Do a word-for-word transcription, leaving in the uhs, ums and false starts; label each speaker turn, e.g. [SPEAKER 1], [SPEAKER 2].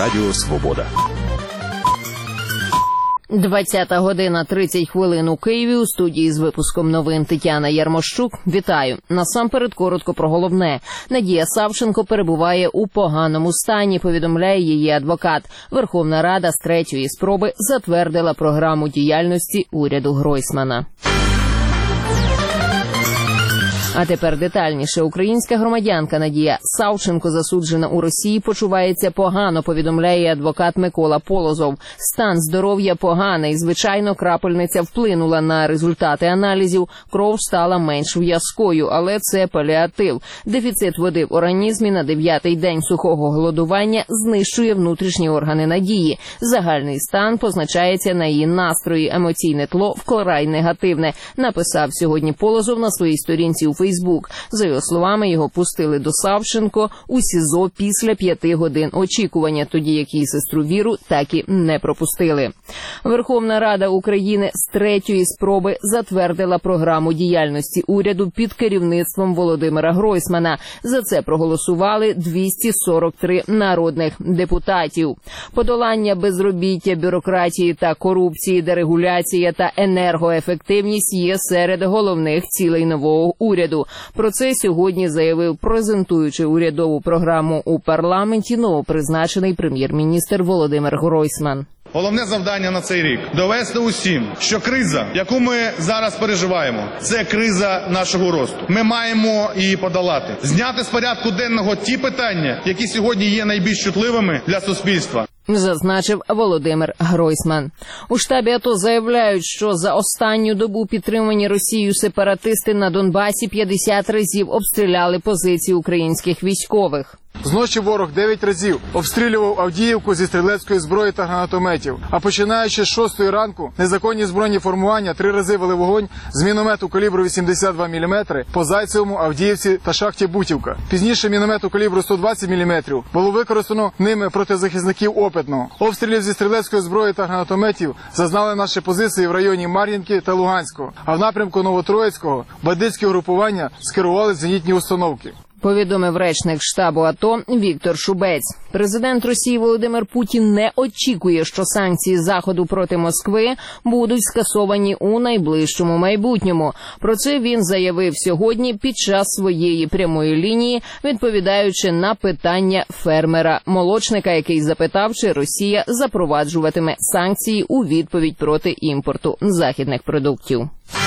[SPEAKER 1] Радіо Свобода.
[SPEAKER 2] двадцята година тридцять хвилин у Києві. У студії з випуском новин Тетяна Ярмощук. Вітаю. Насамперед коротко про головне. Надія Савченко перебуває у поганому стані, повідомляє її адвокат. Верховна Рада з третьої спроби затвердила програму діяльності уряду Гройсмана. А тепер детальніше. Українська громадянка Надія Савченко, засуджена у Росії, почувається погано, повідомляє адвокат Микола Полозов. Стан здоров'я поганий. Звичайно, крапельниця вплинула на результати аналізів. Кров стала менш в'язкою, але це паліатив. Дефіцит води в організмі на дев'ятий день сухого голодування знищує внутрішні органи Надії. Загальний стан позначається на її настрої. Емоційне тло вкрай негативне, написав сьогодні Полозов на своїй сторінці у Фейсбук. За його словами, його пустили до Савченко у СІЗО після п'яти годин очікування, тоді як її сестру Віру так і не пропустили. Верховна Рада України з третьої спроби затвердила програму діяльності уряду під керівництвом Володимира Гройсмана. За це проголосували двісті сорок три народних депутатів. Подолання безробіття, бюрократії та корупції, дерегуляція та енергоефективність є серед головних цілей нового уряду. Про це сьогодні заявив, презентуючи урядову програму у парламенті, новопризначений прем'єр-міністр Володимир Гройсман.
[SPEAKER 3] Головне завдання на цей рік – довести усім, що криза, яку ми зараз переживаємо, це криза нашого росту. Ми маємо її подолати. Зняти з порядку денного ті питання, які сьогодні є найбільш чутливими для суспільства.
[SPEAKER 2] Зазначив Володимир Гройсман. У штабі АТО заявляють, що за останню добу підтримані Росією сепаратисти на Донбасі п'ятдесят разів обстріляли позиції українських військових.
[SPEAKER 4] Зночі ворог дев'ять разів обстрілював Авдіївку зі стрілецької зброї та гранатометів. А починаючи з шостої ранку, незаконні збройні формування три рази вели вогонь з міномету калібру вісімдесят два міліметри по Зайцевому, Авдіївці та шахті Бутівка. Пізніше міномету калібру сто двадцять міліметрів було використано ними проти захисників Опитного. Обстрілів зі стрілецької зброї та гранатометів зазнали наші позиції в районі Мар'їнки та Луганського. А в напрямку Новотроїцького бандитські групування скерували зенітні установки.
[SPEAKER 2] Повідомив речник штабу АТО Віктор Шубець. Президент Росії Володимир Путін не очікує, що санкції Заходу проти Москви будуть скасовані у найближчому майбутньому. Про це він заявив сьогодні під час своєї прямої лінії, відповідаючи на питання фермера-молочника, який запитав, чи Росія запроваджуватиме санкції у відповідь проти імпорту західних продуктів.